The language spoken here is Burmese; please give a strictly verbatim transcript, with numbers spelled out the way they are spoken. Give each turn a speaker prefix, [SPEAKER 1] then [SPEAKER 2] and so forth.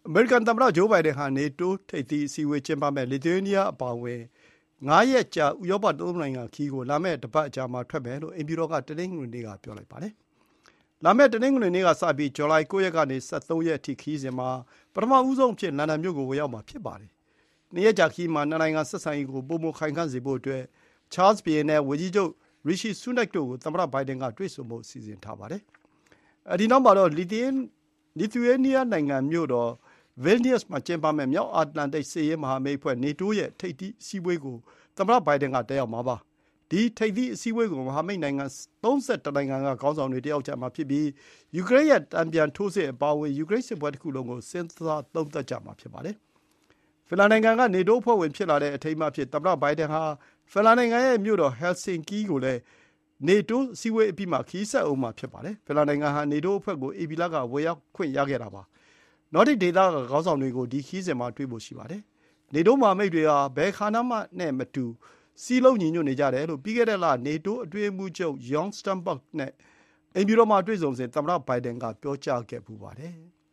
[SPEAKER 1] အမေရိကန်သမ္မတဂျိုးဘိုင်ဒန်ဟာနေတိုးထိပ်သီးအစည်းအဝေးကျင်းပမယ့်လစ်သူယေးနီးယားအပါအဝင်ငါးရက်ကြာဥရောပသုံးနိုင်ငံခရီးကိုလာမယ့်တပတ်အကြာမှာထွက်မယ်လို့အိမ်ဖြူတော်ကတနင်္ဂနွေနေ့ကပြောလိုက်ပါတယ်။လာမယ့်တနင်္ဂနွေနေ့ကစပြီးဇူလိုင်ကိုးရက်ကနေ၁၃ရက်အထိခရီးစဉ်မှာပထမဦးဆုံးအဖြစ်လန်ဒန်မြို့ကိုဝင်ရောက်မှာဖြစ်ပါတယ်။နှစ်ရက်ကြာခရီးမှာနှစ်နိုင်ငံဆက်ဆံရေးကိုပိုမိုခိုင်ခန့်စေဖို့အတွက်ချားလ်စ်ဘုရင်နဲ့ဝန်ကြီးချုပ်ရီရှီဆူးနက်တို့ကိုသမ္မတဘိုင်ဒန်ကတွေ့ဆုံဖို့စီစဉ်ထားပါတယ်။အဲဒီနောက်မှာတော့လစ်သူယေးနီးယားနိုင်ငံမြို့တော်ဗီလ်နီယပ်စ်မှာကျင်းပမယ့်မြောက်အတ္တလန်တိတ်စစ်ရေးမဟာမိတ်အဖွဲ့နေတိုးရဲ့ထိပ်သီးအစည်းအဝေးကိုသမ္မတဘိုင်ဒန်ကတက်ရောက်မှာပါ။ဒီထိပ်သီးအစည်းအဝေးကိုမဟာမိတ်နိုင်ငံသုံးဆယ့်တစ်နိုင်ငံကခေါင်းဆောင်တွေတက်ရောက်ကြမှာဖြစ်ပြီးယူကရိန်းရဲ့တန်ပြန်ထိုးစစ်အပါအဝင်ယူကရိန်းစစ်ပွဲတစ်ခုလုံးကိုစဉ်းစားသုံးသပ်ကြမှာဖြစ်ပါတယ်။ဖင်လန်နိုင်ငံကနေတိုးအဖွဲ့ဝင်ဖြစ်လာတဲ့အထိမ်းအမှတ်အဖြစ်သမ္မတဘိုင်ဒန်ဟာဖင်လန်နိုင်ငံရဲ့မြို့တော်ဟယ်ဆင်ကီကိုလည်းနေတိုးအစည်းအဝေးအပြီးမှာခရီးဆက်ဦးမှာဖြစ်ပါတယ်။ဖင်လန်နိုင်ငံဟာနေတိုးအဖွဲ့ကိုဧပြီလကဝင်ရောက်ခွင့်ရခဲ့တာပါ။နော်ဒစ်ဒေသကခေါင်းဆောင်တွေကိုဒီခရီးစဉ်မှာတွေ့ဖို့ရှိပါတယ်။နေတိုးမဟာမိတ်တွေဟာဘယ်ဌာနမှနဲ့မတူစည်းလုံးညီညွတ်နေကြတယ်လို့ပြီးခဲ့တဲ့လနေတိုးအတွင်းရေးမှူးချုပ်ယောင်စတန်ဘာ့ဂ်နဲ့အိမ်ဖြူတော်မှာတွေ့ဆုံစဉ်သမ္မတဘိုင်ဒန်ကပြောကြားခဲ့ဖူးပါတယ်။